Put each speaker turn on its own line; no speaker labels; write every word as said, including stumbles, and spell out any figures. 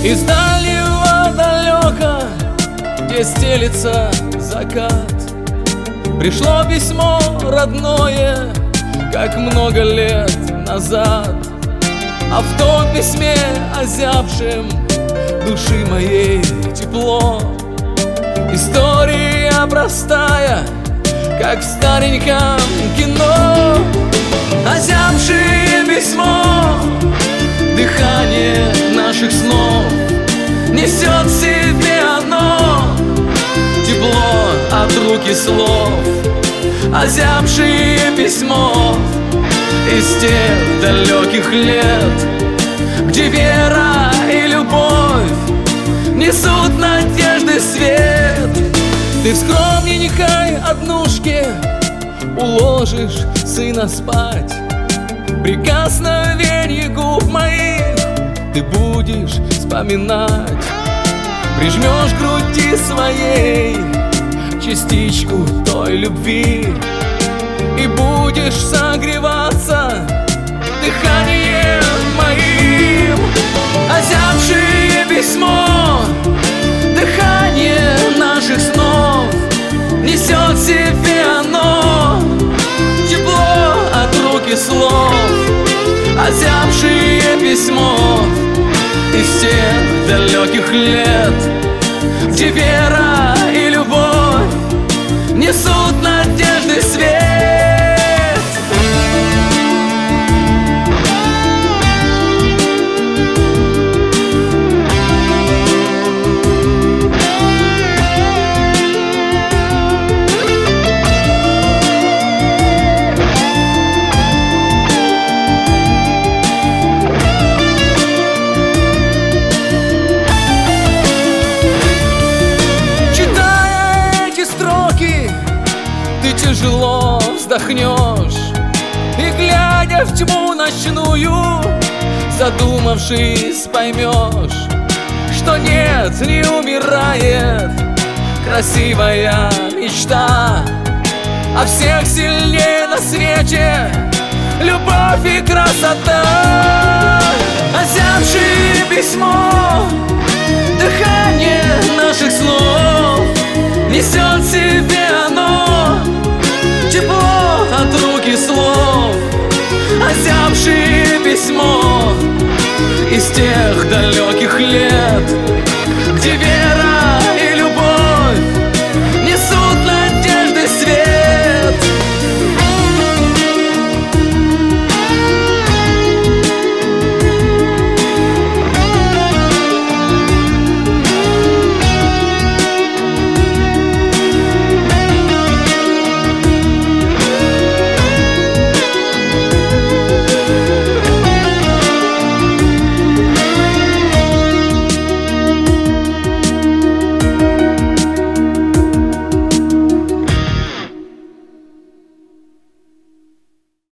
Из дальнего далека, где стелится закат, пришло письмо родное, как много лет назад. А в том письме, озябшем души моей тепло, история простая, как в стареньком кино. Озябшее письмо, дыхание наших снов, несет в себе одно тепло от руки слов. Озябшее письмо из тех далеких лет, где вера и любовь несут надежды свет. Ты в скромненькой однушке уложишь сына спать, прикосновенье губ моих ты будешь вспоминать. Прижмешь к груди своей частичку той любви и будешь согреваться дыханием моим. Озябшее письмо, дыхание наших снов, несет в себе оно тепло от руки слов. Озябшее письмо из тех далеких лет, где вера и любовь несут надежды свет. Тяжело вздохнешь и, глядя в тьму ночную, задумавшись, поймешь, что нет, не умирает красивая мечта, а всех сильнее на свете любовь и красота. Озябшее письмо, дыхание наших слов несет